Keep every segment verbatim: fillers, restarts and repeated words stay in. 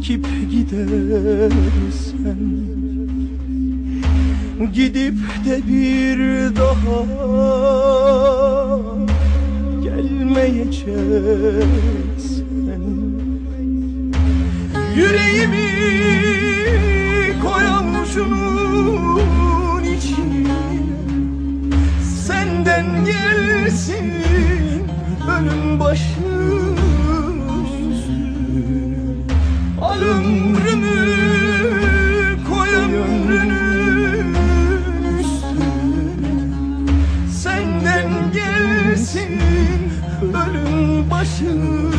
çekip gidersen, gidip de bir daha gelmeyeceksen, yüreğimi koymuşunun içine senden gelsin ölüm başım üstüne. Al ömrümü koy ömrünün üstüne, senden gelsin ölüm başım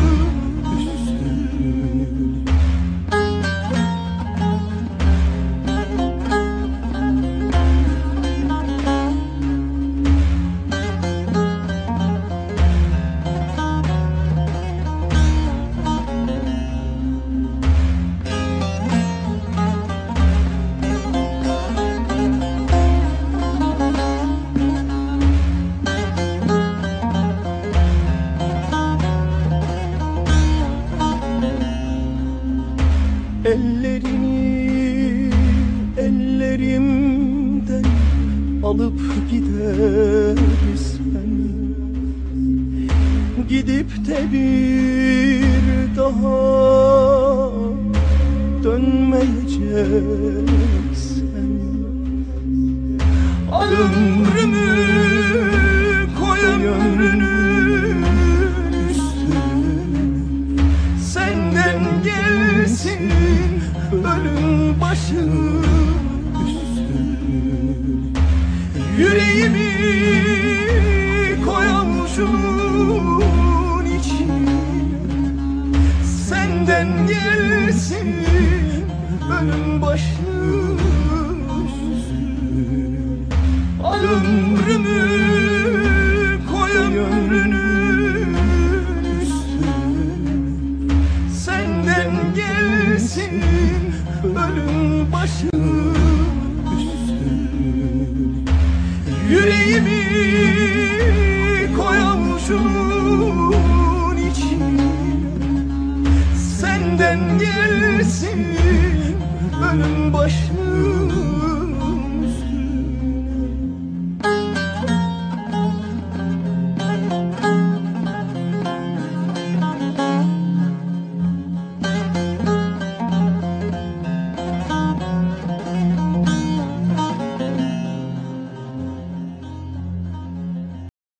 ellerini ellerimden alıp gidersen, gidip de bir daha dönmeyeceksen, al ömrümü koy ömrünün üstüne, senden gelsin ölüm başım üstüne. Yüreğimi koymuşunun içine senden gelsin ölüm başım üstüne. Al ömrümü koy ömrünün üstüne, senden gelsin ölüm başım üstüne. Yüreğimi koymuşunun içine senden gelsin ölüm başım